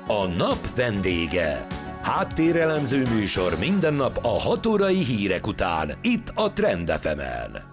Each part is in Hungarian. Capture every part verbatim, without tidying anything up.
A nap vendége. Háttérelemző műsor minden nap a hat órai hírek után, itt a Trend ef emen.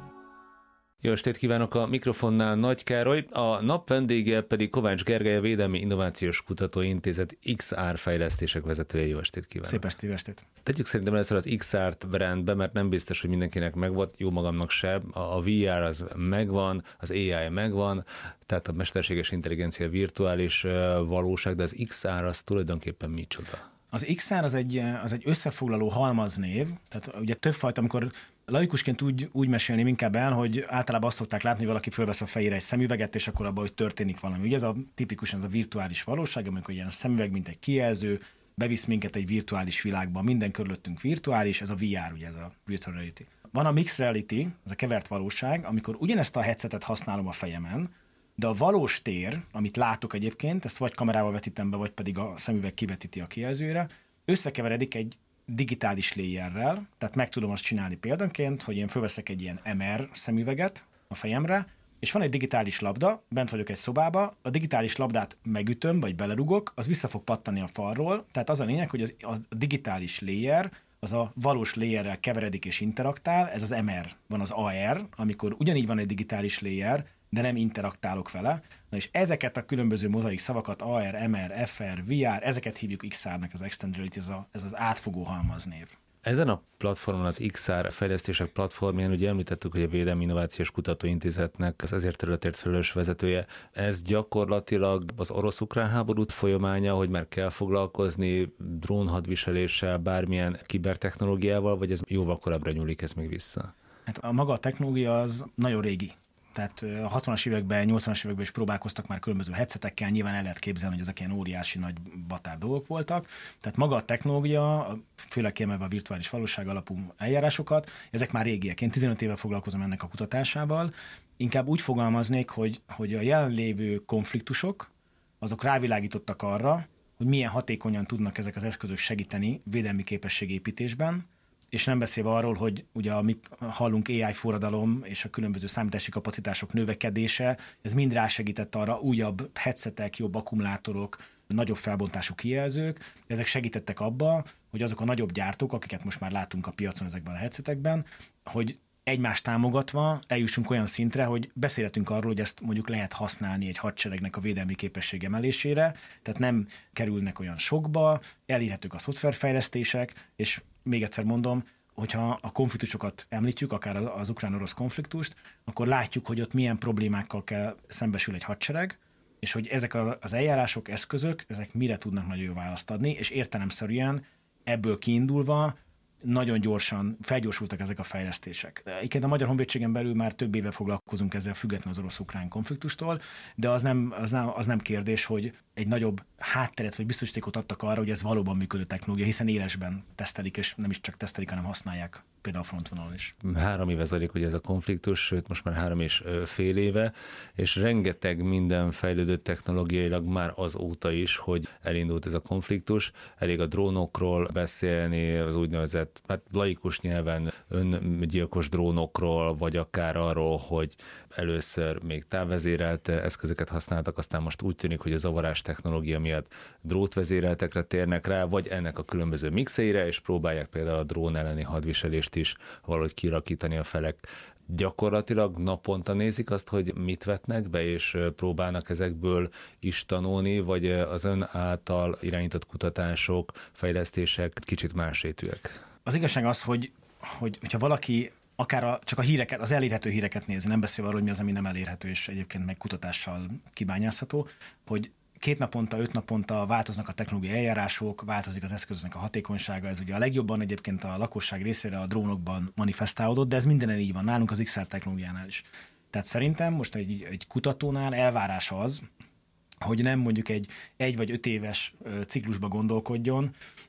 Jó estét kívánok, a mikrofonnál Nagy Károly, a nap vendége pedig Kovács Gergely, a Védelmi Innovációs Kutatóintézet iksz er fejlesztések vezetője. Jó estét kívánok! Szép estét, jó estét! Tegyük szerintem először az iksz er-t brandbe, mert nem biztos, hogy mindenkinek megvolt, jó magamnak sem. A vé er az megvan, az á i megvan, tehát a mesterséges intelligencia virtuális valóság, de az iksz er az tulajdonképpen micsoda? Az iksz er az egy, az egy összefoglaló halmaznév, tehát ugye többfajta, amikor laikusként úgy, úgy mesélném inkább el, hogy általában azt szokták látni, hogy valaki fölvesz a fejére egy szemüveget, és akkor abban, hogy történik valami. Ugye ez a tipikusan ez a virtuális valóság, amikor ilyen a szemüveg, mint egy kijelző, bevisz minket egy virtuális világba, minden körülöttünk virtuális, ez a vé er, ugye ez a virtual reality. Van a mixed reality, ez a kevert valóság, amikor ugyanezt a headsetet használom a fejemen, de a valós tér, amit látok egyébként, ezt vagy kamerával vetítem be, vagy pedig a szemüveg kivetíti a kijelzőre, összekeveredik egy digitális layerrel, tehát meg tudom azt csinálni példanként, hogy én fölveszek egy ilyen em er szemüveget a fejemre, és van egy digitális labda, bent vagyok egy szobába, a digitális labdát megütöm, vagy belerugok, az vissza fog pattani a falról, tehát az a lényeg, hogy az, az a digitális layer, az a valós layerrel keveredik és interaktál, ez az em er, van az á er, amikor ugyanígy van egy digitális layer, de nem interaktálok vele. Na és ezeket a különböző mozaik szavakat, á er, em er, ef er, vé er, ezeket hívjuk iksz er-nek, az Extended Reality, ez, a, ez az átfogó halmaznév. Ezen a platformon, az iksz er fejlesztések platformján ugye említettük, hogy a Védelmi Innovációs Kutatóintézetnek az ezért területért felelős vezetője. Ez gyakorlatilag az orosz-ukrán háborút folyamánya, hogy már kell foglalkozni drónhadviseléssel, bármilyen kibertechnológiával, vagy ez jóval korábbra nyúlik ez még vissza? Hát a maga a technológia az nagyon régi. Tehát a hatvanas években, nyolcvanas években is próbálkoztak már különböző headsetekkel, nyilván el lehet képzelni, hogy ezek ilyen óriási nagy batár dolgok voltak. Tehát maga a technológia, főleg kiemelve a virtuális valóság alapú eljárásokat, ezek már régiek. Én tizenöt éve foglalkozom ennek a kutatásával. Inkább úgy fogalmaznék, hogy, hogy a jelenlévő konfliktusok, azok rávilágítottak arra, hogy milyen hatékonyan tudnak ezek az eszközök segíteni védelmi képességépítésben, és nem beszélve arról, hogy ugye amit hallunk á i forradalom és a különböző számítási kapacitások növekedése, ez mind rásegített arra, újabb headsetek, jobb akkumulátorok, nagyobb felbontású kijelzők, ezek segítettek abba, hogy azok a nagyobb gyártók, akiket most már látunk a piacon ezekben a headsetekben, hogy egymást támogatva eljussunk olyan szintre, hogy beszélhetünk arról, hogy ezt mondjuk lehet használni egy hadseregnek a védelmi képesség emelésére, tehát nem kerülnek olyan sokba, elérhetők a szoftverfejlesztések, és még egyszer mondom, hogyha a konfliktusokat említjük, akár az ukrán-orosz konfliktust, akkor látjuk, hogy ott milyen problémákkal kell szembesül egy hadsereg, és hogy ezek az eljárások, eszközök, ezek mire tudnak nagyon jó választ adni, és értelemszerűen ebből kiindulva nagyon gyorsan felgyorsultak ezek a fejlesztések. Egyébként a Magyar Honvédségen belül már több éve foglalkozunk ezzel független az orosz-ukrán konfliktustól, de az nem, az, nem, az nem kérdés, hogy egy nagyobb hátteret vagy biztosítékot adtak arra, hogy ez valóban működő technológia, hiszen élesben tesztelik, és nem is csak tesztelik, hanem használják például a frontvonalon is. Három éve zajlik ugye ez a konfliktus, sőt most már három és fél éve, és rengeteg minden fejlődött technológiailag már azóta is, hogy elindult ez a konfliktus. Elég a drónokról beszélni, az úgynevezett, hát laikus nyelven öngyilkos drónokról, vagy akár arról, hogy először még távvezérelt eszközöket használtak, aztán most úgy tűnik, hogy a zavarás technológia miatt drótvezéreltekre térnek rá, vagy ennek a különböző mixeire, és próbálják például a drón elleni hadviselést is valahogy kirakítani a felek. Gyakorlatilag naponta nézik azt, hogy mit vetnek be, és próbálnak ezekből is tanulni, vagy az ön által irányított kutatások, fejlesztések kicsit másrétűek? Az igazság az, hogy, hogy hogyha valaki akár a, csak a híreket, az elérhető híreket nézi, nem beszélve arról, hogy mi az, ami nem elérhető, és egyébként meg kutatással kibányászható, hogy két naponta, öt naponta változnak a technológiai eljárások, változik az eszköznek a hatékonysága, ez ugye a legjobban egyébként a lakosság részére a drónokban manifestálódott, de ez mindenen így van, nálunk az iksz er technológiánál is. Tehát szerintem most egy, egy kutatónál elvárás az, hogy nem mondjuk egy egy vagy öt éves ciklusba gondolkodjon,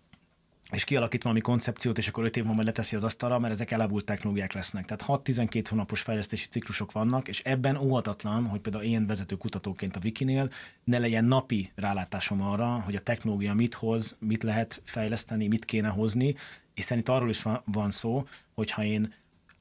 és kialakít valami koncepciót, és akkor öt év múlva leteszi az asztalra, mert ezek elavult technológiák lesznek. Tehát hat-tizenkét hónapos fejlesztési ciklusok vannak, és ebben óhatatlan, hogy például én vezető kutatóként a Wikinél ne legyen napi rálátásom arra, hogy a technológia mit hoz, mit lehet fejleszteni, mit kéne hozni, hiszen itt arról is van szó, hogyha én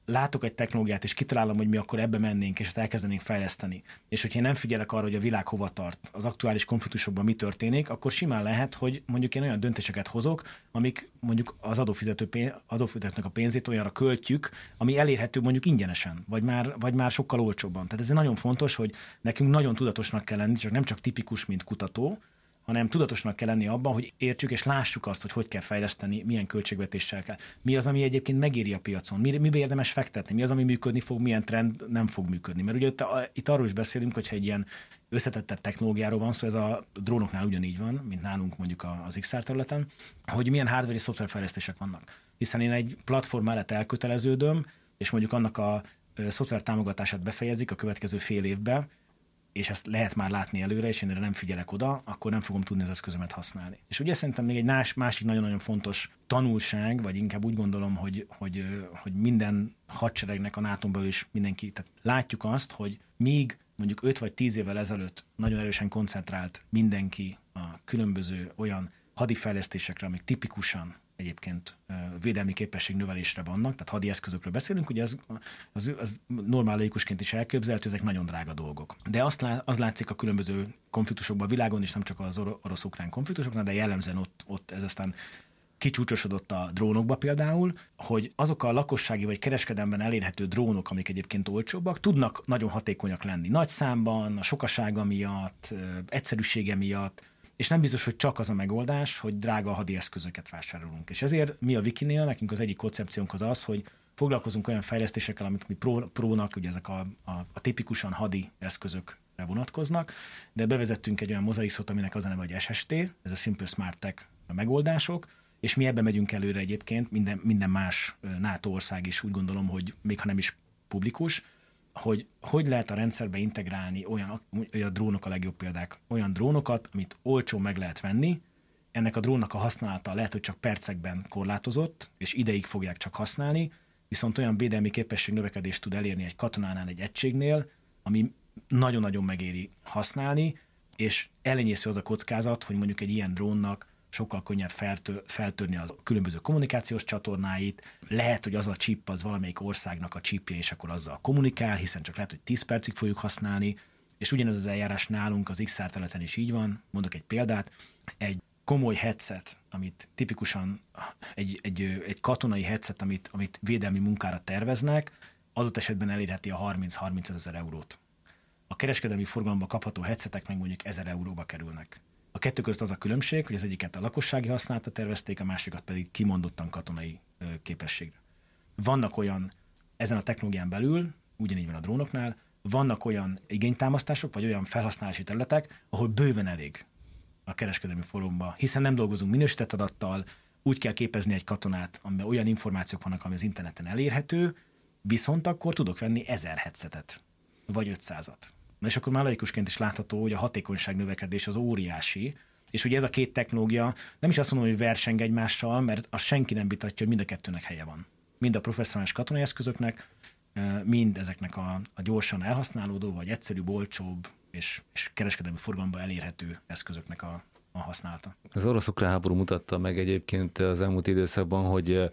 látok egy technológiát, és kitalálom, hogy mi akkor ebbe mennénk, és ezt elkezdenénk fejleszteni. És hogyha én nem figyelek arra, hogy a világ hova tart, az aktuális konfliktusokban mi történik, akkor simán lehet, hogy mondjuk én olyan döntéseket hozok, amik mondjuk az adófizető pénz, adófizetőnek a pénzét olyanra költjük, ami elérhető mondjuk ingyenesen, vagy már, vagy már sokkal olcsóbban. Tehát ez nagyon fontos, hogy nekünk nagyon tudatosnak kell lenni, csak nem csak tipikus, mint kutató, hanem tudatosnak kell lenni abban, hogy értsük és lássuk azt, hogy hogy kell fejleszteni, milyen költségvetéssel kell. Mi az, ami egyébként megéri a piacon, mi, mibe érdemes fektetni, mi az, ami működni fog, milyen trend nem fog működni. Mert ugye itt, itt arról is beszélünk, hogyha egy ilyen összetettebb technológiáról van szó, ez a drónoknál ugyanígy van, mint nálunk mondjuk az iksz er területen, hogy milyen hardware és szoftverfejlesztések vannak. Hiszen én egy platform mellett elköteleződöm, és mondjuk annak a szoftver támogatását befejezik a következő fél évben, és ezt lehet már látni előre, és én erre nem figyelek oda, akkor nem fogom tudni az eszközömet használni. És ugye szerintem még egy másik nagyon-nagyon fontos tanulság, vagy inkább úgy gondolom, hogy, hogy, hogy minden hadseregnek a náton belül is mindenki, tehát látjuk azt, hogy míg mondjuk öt vagy tíz évvel ezelőtt nagyon erősen koncentrált mindenki a különböző olyan hadifejlesztésekre, amik tipikusan egyébként védelmi képesség növelésre vannak, tehát hadi eszközökről beszélünk, ugye az, az, az normál laikusként is elképzelhető, ezek nagyon drága dolgok. De azt lá, az látszik a különböző konfliktusokban a világon, és nem csak az orosz-ukrán konfliktusoknál, de jellemzően ott, ott ez aztán kicsúcsosodott a drónokba például, hogy azok a lakossági vagy kereskedelemben elérhető drónok, amik egyébként olcsóbbak, tudnak nagyon hatékonyak lenni. Nagy számban, a sokasága miatt, egyszerűsége miatt, és nem biztos, hogy csak az a megoldás, hogy drága hadi eszközöket vásárolunk. És ezért mi a Wikinél, nekünk az egyik koncepciónk az az, hogy foglalkozunk olyan fejlesztésekkel, amik mi pró, prónak, ugye ezek a, a, a tipikusan hadi eszközökre vonatkoznak, de bevezettünk egy olyan mozaik szót, aminek az a neve, hogy es es té, ez a Simple Smart Tech megoldások, és mi ebben megyünk előre egyébként, minden, minden más NATO ország is úgy gondolom, hogy még ha nem is publikus, hogy hogy lehet a rendszerbe integrálni olyan, olyan drónok a legjobb példák, olyan drónokat, amit olcsó meg lehet venni, ennek a drónnak a használata lehet, hogy csak percekben korlátozott, és ideig fogják csak használni, viszont olyan védelmi képesség növekedést tud elérni egy katonánál, egy egységnél, ami nagyon-nagyon megéri használni, és elenyésző az a kockázat, hogy mondjuk egy ilyen drónnak sokkal könnyebb feltör, feltörni az különböző kommunikációs csatornáit, lehet, hogy az a chip az valamelyik országnak a chipje, és akkor azzal kommunikál, hiszen csak lehet, hogy tíz percig fogjuk használni, és ugyanez az eljárás nálunk az iksz er területen is így van. Mondok egy példát, egy komoly headset, amit tipikusan egy, egy, egy katonai headset, amit, amit védelmi munkára terveznek, adott esetben elérheti a harminc-harmincöt ezer eurót. A kereskedelmi forgalomba kapható headsetek meg mondjuk ezer euróba kerülnek. A kettő között az a különbség, hogy az egyiket a lakossági használatra tervezték, a másikat pedig kimondottan katonai ö, képességre. Vannak olyan, ezen a technológián belül, ugyanígy van a drónoknál, vannak olyan igénytámasztások, vagy olyan felhasználási területek, ahol bőven elég a kereskedelmi forgalomba, hiszen nem dolgozunk minősített adattal, úgy kell képezni egy katonát, amiben olyan információk vannak, ami az interneten elérhető, viszont akkor tudok venni ezer headsetet, vagy ötszázat. Na és akkor már laikusként is látható, hogy a hatékonyság növekedés az óriási, és ugye ez a két technológia, nem is azt mondom, hogy verseng egymással, mert azt senki nem vitatja, hogy mind a kettőnek helye van. Mind a professzionális katonai eszközöknek, mind ezeknek a, a gyorsan elhasználódó, vagy egyszerűbb, olcsóbb és, és kereskedelmi forgalomban elérhető eszközöknek a, a használata. Az orosz-ukrán háború mutatta meg egyébként az elmúlt időszakban, hogy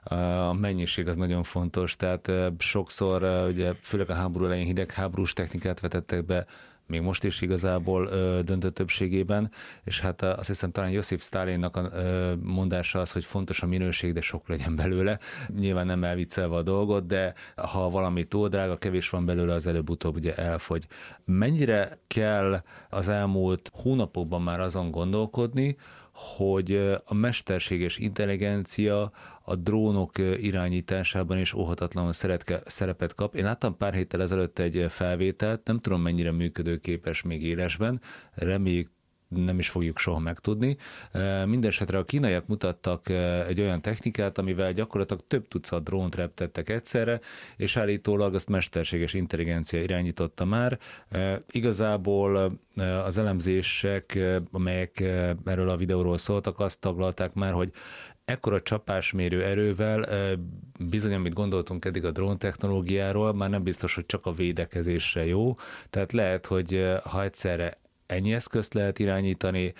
a mennyiség az nagyon fontos, tehát sokszor, ugye főleg a háború elején hidegháborús technikát vetettek be, még most is igazából ö, döntő többségében, és hát azt hiszem talán Josif Sztálinnak a ö, mondása az, hogy fontos a minőség, de sok legyen belőle. Nyilván nem elviccelve a dolgot, de ha valami túl drága, kevés van belőle, az előbb-utóbb ugye elfogy. Mennyire kell az elmúlt hónapokban már azon gondolkodni, hogy a mesterséges intelligencia a drónok irányításában is óhatatlanul szerepet kap. Én láttam pár héttel ezelőtt egy felvételt, nem tudom mennyire működőképes még élesben, reméljük nem is fogjuk soha megtudni. Mindenesetre a kínaiak mutattak egy olyan technikát, amivel gyakorlatilag több tucat drónt reptettek egyszerre, és állítólag azt mesterséges intelligencia irányította már. Igazából az elemzések, amelyek erről a videóról szóltak, azt taglalták már, hogy ekkora csapásmérő erővel bizony, amit gondoltunk eddig a drón technológiáról, már nem biztos, hogy csak a védekezésre jó. Tehát lehet, hogy ha egyszerre ennyi eszközt lehet irányítani,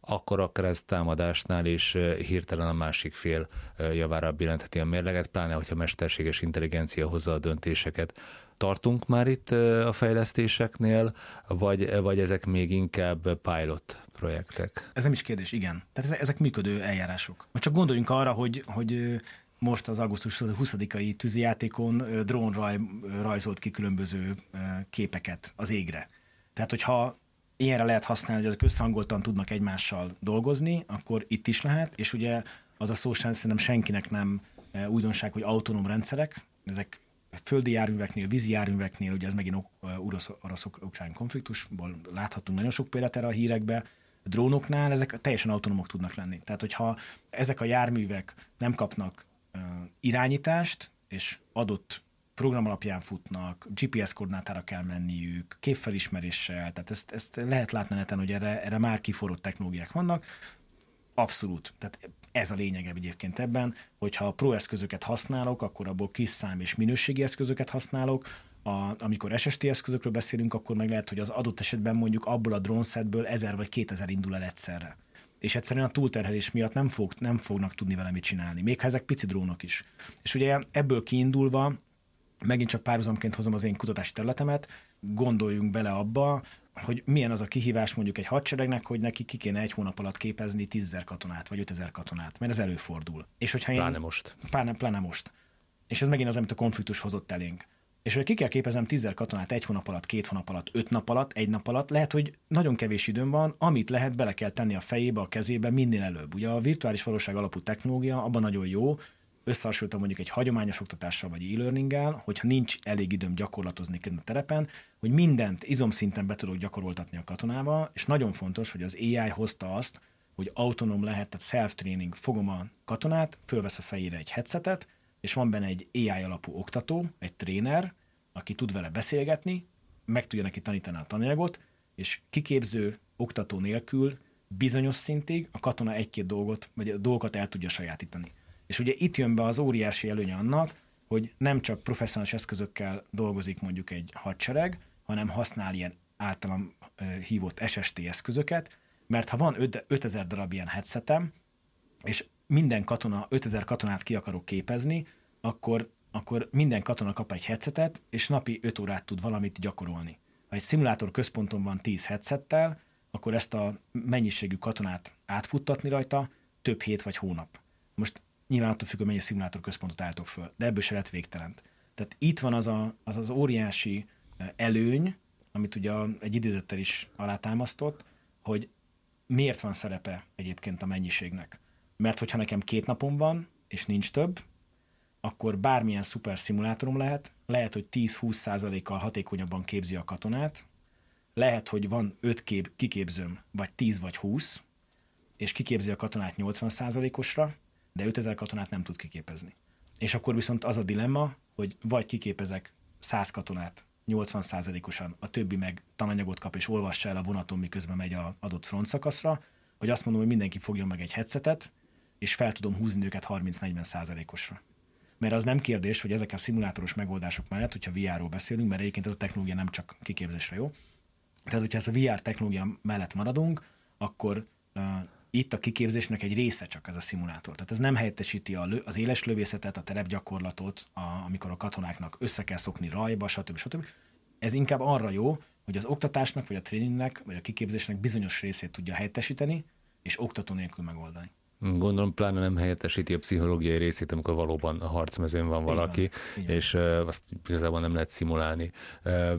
akkor akár ez támadásnál is hirtelen a másik fél javára billentheti a mérleget, pláne, hogyha mesterséges intelligencia hozza a döntéseket. Tartunk már itt a fejlesztéseknél, vagy, vagy ezek még inkább pilot projektek? Ez nem is kérdés, igen. Tehát ezek működő eljárások. Most csak gondoljunk arra, hogy, hogy most az augusztus huszadikai tűzijátékon drón raj, rajzolt ki különböző képeket az égre. Tehát, hogyha ilyenre lehet használni, hogy azok összehangoltan tudnak egymással dolgozni, akkor itt is lehet, és ugye az a szó sem, szerintem senkinek nem újdonság, hogy autonóm rendszerek, ezek földi járműveknél, vízi járműveknél, ugye ez megint orosz-ukrán konfliktusból láthatunk nagyon sok példát erre a hírekbe, a drónoknál ezek teljesen autonómok tudnak lenni. Tehát, hogyha ezek a járművek nem kapnak uh, irányítást, és adott program alapján futnak, gé pé es koordinátára kell menniük, képfelismeréssel, tehát ezt, ezt lehet látni neten, hogy erre, erre már kiforrott technológiák vannak. Abszolút. Tehát ez a lényeg egyébként ebben, hogyha pro eszközöket használok, akkor abból kis szám és minőségi eszközöket használok. A, amikor es es té eszközökről beszélünk, akkor meg lehet, hogy az adott esetben mondjuk abból a drónszetből ezer vagy kétezer indul el egyszerre. És egyszerűen a túlterhelés miatt nem, fog, nem fognak tudni vele mit csinálni, még ha ezek pici drónok is. És ugye ebből kiindulva, megint csak párhuzamként hozom az én kutatási területemet, gondoljunk bele abba, hogy milyen az a kihívás mondjuk egy hadseregnek, hogy neki ki kéne egy hónap alatt képezni tízezer katonát, vagy ötezer katonát, mert ez előfordul. És hogyha én, pláne most. Pláne, pláne most. És ez megint az, amit a konfliktus hozott elénk. És hogy ki kell képeznem tízezer katonát egy hónap alatt, két hónap alatt, öt nap alatt, egy nap alatt, lehet, hogy nagyon kevés időm van, amit lehet, bele kell tenni a fejébe, a kezébe minél előbb. Ugye a virtuális valóság alapú technológia abban nagyon jó, összehasonlítom mondjuk egy hagyományos oktatással vagy e-learninggel, hogyha nincs elég időm gyakorlatozni a terepen, hogy mindent izomszinten be tudok gyakoroltatni a katonába, és nagyon fontos, hogy az á i hozta azt, hogy autonóm lehet, tehát self-training, fogom a katonát, fölvesz a fejére egy headsetet, és van benne egy á i alapú oktató, egy tréner, aki tud vele beszélgetni, meg tudja neki tanítani a tananyagot, és kiképző oktató nélkül bizonyos szintig a katona egy-két dolgot, vagy a dolgokat el tudja sajátítani. És ugye itt jön be az óriási előnye annak, hogy nem csak professzionális eszközökkel dolgozik mondjuk egy hadsereg, hanem használ ilyen általam hívott es es té eszközöket, mert ha van ötezer darab ilyen headsetem, és minden katona, ötezer katonát ki akarok képezni, akkor, akkor minden katona kap egy headsetet, és napi öt órát tud valamit gyakorolni. Ha egy szimulátor központon van tíz headsettel, akkor ezt a mennyiségű katonát átfuttatni rajta több hét vagy hónap. Most nyilván attól függ, hogy mennyi szimulátor központot álltok föl, de ebből se lett végtelent. Tehát itt van az a, az, az óriási előny, amit ugye egy idézettel is alátámasztott, hogy miért van szerepe egyébként a mennyiségnek. Mert hogyha nekem két napom van, és nincs több, akkor bármilyen szuper szimulátorom lehet, lehet, hogy tíz-húsz százalékkal hatékonyabban képzi a katonát, lehet, hogy van öt kép, kiképzőm, vagy tíz vagy húsz, és kiképzi a katonát nyolcvan százalékosra, de ötezer katonát nem tud kiképezni. És akkor viszont az a dilemma, hogy vagy kiképezek száz katonát nyolcvan százalékosan, a többi meg tananyagot kap és olvassa el a vonaton, miközben megy az adott frontszakaszra, vagy azt mondom, hogy mindenki fogjon meg egy headsetet, és fel tudom húzni őket harminc-negyven százalékosra. Mert az nem kérdés, hogy ezek a szimulátoros megoldások mellett, hogyha vé er-ról beszélünk, mert egyébként ez a technológia nem csak kiképzésre jó. Tehát, hogyha ezt a vé er technológia mellett maradunk, akkor uh, itt a kiképzésnek egy része csak ez a szimulátor. Tehát ez nem helyettesíti a lö- az éles lövészetet, a terepgyakorlatot, a, amikor a katonáknak össze kell szokni rajba, stb. stb. Ez inkább arra jó, hogy az oktatásnak, vagy a tréningnek, vagy a kiképzésnek bizonyos részét tudja helyettesíteni, és oktató nélkül megoldani. Gondolom, pláne nem helyettesíti a pszichológiai részét, amikor valóban a harcmezőn van valaki, így van, így van. És uh, azt igazából nem lehet szimulálni. Uh,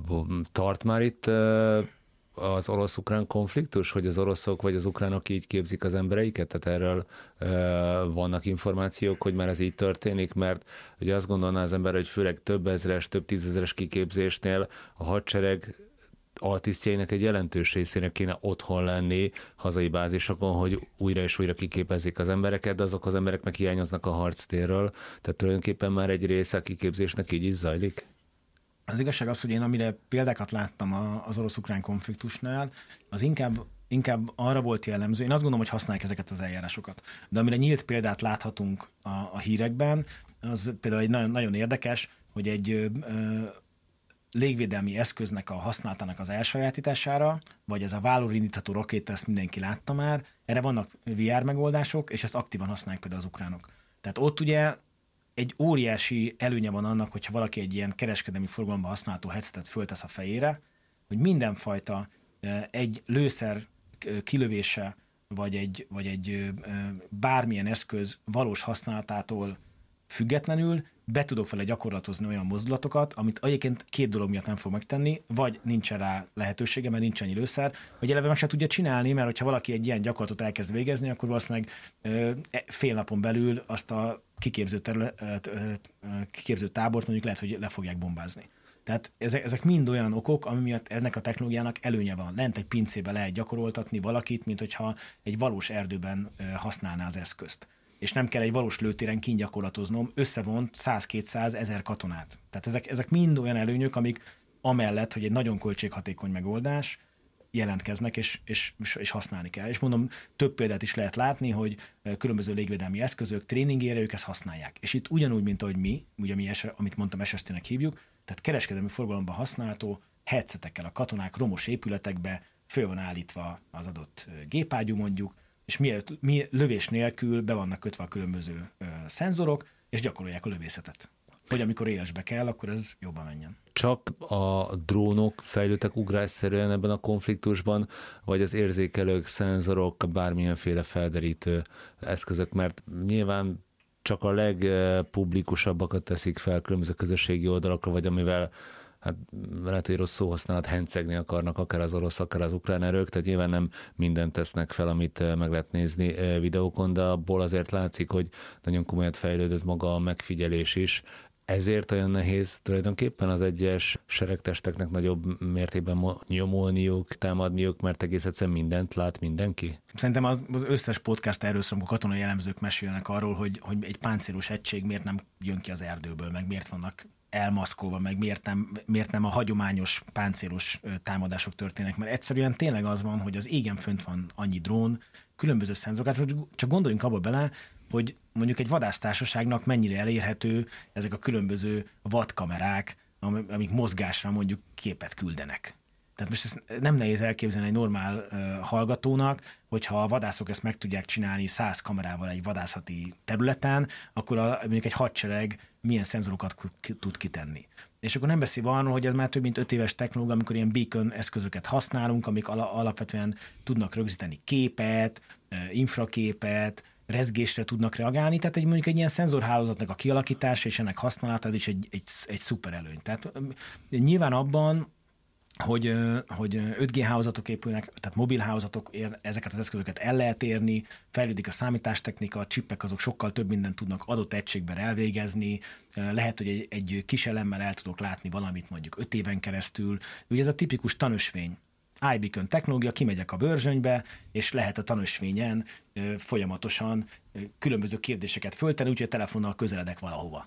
tart már itt uh, az orosz-ukrán konfliktus, hogy az oroszok vagy az ukránok így képzik az embereiket? Tehát erről uh, vannak információk, hogy már ez így történik, mert ugye azt gondolná az ember, hogy főleg több ezres, több tízezeres kiképzésnél a hadsereg altisztjeinek egy jelentős részének kéne otthon lenni hazai bázisokon, hogy újra és újra kiképezzék az embereket, de azok az emberek meg hiányoznak a harctérről. Tehát tulajdonképpen már egy része a kiképzésnek így is zajlik? Az igazság az, hogy én amire példákat láttam az orosz-ukrán konfliktusnál, az inkább, inkább arra volt jellemző, én azt gondolom, hogy használják ezeket az eljárásokat. De amire nyílt példát láthatunk a, a hírekben, az például egy nagyon, nagyon érdekes, hogy egy ö, légvédelmi eszköznek a használatának az elsajátítására, vagy ez a vállóindítható rakéta, ezt mindenki látta már, erre vannak vé er megoldások, és ezt aktívan használják például az ukránok. Tehát ott ugye egy óriási előnye van annak, hogyha valaki egy ilyen kereskedelmi forgalomban használható headsetet föltesz a fejére, hogy mindenfajta egy lőszer kilövése, vagy egy, vagy egy bármilyen eszköz valós használatától függetlenül be tudok vele gyakorlatozni olyan mozdulatokat, amit egyébként két dolog miatt nem fog megtenni, vagy nincsen rá lehetősége, mert nincs annyi lőszer, vagy eleve meg se tudja csinálni, mert hogyha valaki egy ilyen gyakorlatot elkezd végezni, akkor valószínűleg fél napon belül azt a kiképző, terület, kiképző tábort mondjuk lehet, hogy le fogják bombázni. Tehát ezek, ezek mind olyan okok, ami miatt ennek a technológiának előnye van. Lent egy pincébe lehet gyakoroltatni valakit, mint hogyha egy valós erdőben használná az eszközt. És nem kell egy valós lőtéren kingyakorlatoznom, összevont száz-kétszáz ezer katonát. Tehát ezek, ezek mind olyan előnyök, amik amellett, hogy egy nagyon költséghatékony megoldás, jelentkeznek, és, és, és használni kell. És mondom, több példát is lehet látni, hogy különböző légvédelmi eszközök tréningére ők ezt használják. És itt ugyanúgy, mint ahogy mi, ugye mi, amit mondtam, es es té-nek hívjuk, tehát kereskedelmi forgalomban használható headsetekkel a katonák romos épületekbe föl van állítva az adott gépágyú mondjuk, és mielőtt, mi lövés nélkül be vannak kötve a különböző ö, szenzorok, és gyakorolják a lövészetet. Hogy amikor élesbe kell, akkor ez jobban menjen. Csak a drónok fejlődtek ugrásszerűen ebben a konfliktusban, vagy az érzékelők, szenzorok, bármilyenféle felderítő eszközök, mert nyilván csak a legpublikusabbakat teszik fel különböző közösségi oldalakra, vagy amivel hát lehet, hogy rossz szóhasználat, hencegni akarnak akár az orosz, akár az ukrán erők, tehát nyilván nem mindent tesznek fel, amit meg lehet nézni videókon, de abból azért látszik, hogy nagyon komolyan fejlődött maga a megfigyelés is. Ezért olyan nehéz tulajdonképpen az egyes seregtesteknek nagyobb mértékben nyomolniuk, támadniuk, mert egész egyszerűen mindent lát mindenki? Szerintem az, az összes podcast erről szól, amikor katonai elemzők mesélnek arról, hogy, hogy egy páncélos egység miért nem jön ki az erdőből, meg miért vannak elmaszkolva, meg miért nem, miért nem a hagyományos páncélos támadások történnek, mert egyszerűen tényleg az van, hogy az égen fönt van annyi drón, különböző szenzorokat, csak gondoljunk abba bele, hogy mondjuk egy vadásztársaságnak mennyire elérhető ezek a különböző vadkamerák, amik mozgásra mondjuk képet küldenek. Tehát most ezt nem nehéz elképzelni egy normál uh, hallgatónak, hogyha a vadászok ezt meg tudják csinálni száz kamerával egy vadászati területen, akkor a, mondjuk egy hadsereg milyen szenzorokat tud kitenni. És akkor nem beszélve arról, hogy ez már több mint öt éves technológia, amikor ilyen beacon eszközöket használunk, amik ala, alapvetően tudnak rögzíteni képet, uh, infraképet, rezgésre tudnak reagálni, tehát egy, mondjuk egy ilyen szenzorhálózatnak a kialakítása és ennek használata, ez is egy, egy, egy szuper előny. Tehát nyilván abban, hogy, hogy öt G hálózatok épülnek, tehát mobil hálózatok, ezeket az eszközöket el lehet érni, fejlődik a számítástechnika, a csippek azok sokkal több mindent tudnak adott egységben elvégezni, lehet, hogy egy, egy kis elemmel el tudok látni valamit mondjuk öt éven keresztül. Ugye ez a tipikus tanösvény. iBeacon technológia, kimegyek a bőrzsönybe, és lehet a tanösvényen ö, folyamatosan ö, különböző kérdéseket föltenni, úgyhogy a telefonnal közeledek valahova.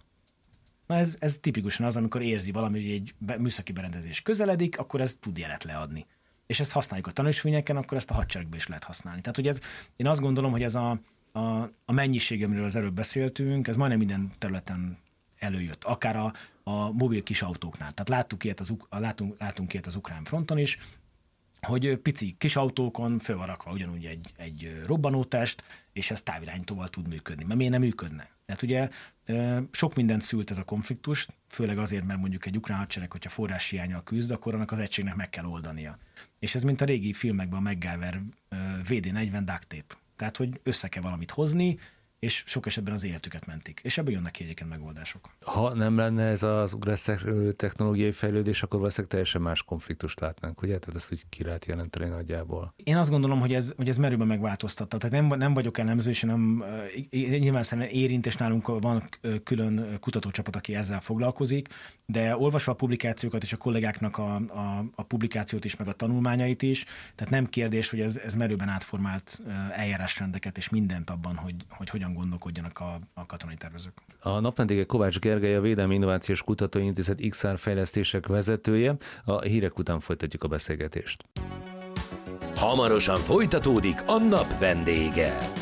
Na ez, ez tipikusan az, amikor érzi valami, hogy egy be, műszaki berendezés közeledik, akkor ez tud jelet leadni. És ezt használjuk a tanösvényeken, akkor ezt a hadseregben is lehet használni. Tehát, hogy ez, én azt gondolom, hogy ez a, a, a mennyiség, amiről az előbb beszéltünk, ez majdnem minden területen előjött. Akár a, a mobil kis autóknál. Tehát láttuk ilyet az, látunk, látunk ilyet az ukrán fronton is, hogy pici kis autókon föl van rakva ugyanúgy egy, egy robbanótest, és ez távirányítóval tud működni. Mert miért nem működne? Tehát ugye sok mindent szült ez a konfliktus, főleg azért, mert mondjuk egy ukrán hadsereg, hogyha forráshiánnyal küzd, akkor annak az egységnek meg kell oldania. És ez mint a régi filmekben a MacGyver vé dé negyven duct tape. Tehát, hogy össze kell valamit hozni, és sok esetben az életüket mentik. És ebből jönnek ki egyébként megoldások. Ha nem lenne ez az ugrásszerű technológiai fejlődés, akkor valószínűleg teljesen más konfliktust látnánk, ugye? Tehát ezt úgy ki lehet jelenteni nagyjából. Én azt gondolom, hogy ez, hogy ez merőben megváltoztatta. Tehát nem, nem vagyok elemző, és nem nyilván szerintem érint, és nálunk van külön kutatócsapat, aki ezzel foglalkozik, de olvasva a publikációkat és a kollégáknak a, a, a publikációt is, meg a tanulmányait is, tehát nem kérdés, hogy ez, ez merőben átformált eljárásrendeket és mindent abban, hogy, hogy hogyan gondolkodjanak a, a katonai tervezők. A nap vendége Kovács Gergely, a Védelmi Innovációs Kutatóintézet iksz er fejlesztések vezetője. A hírek után folytatjuk a beszélgetést. Hamarosan folytatódik a nap vendége.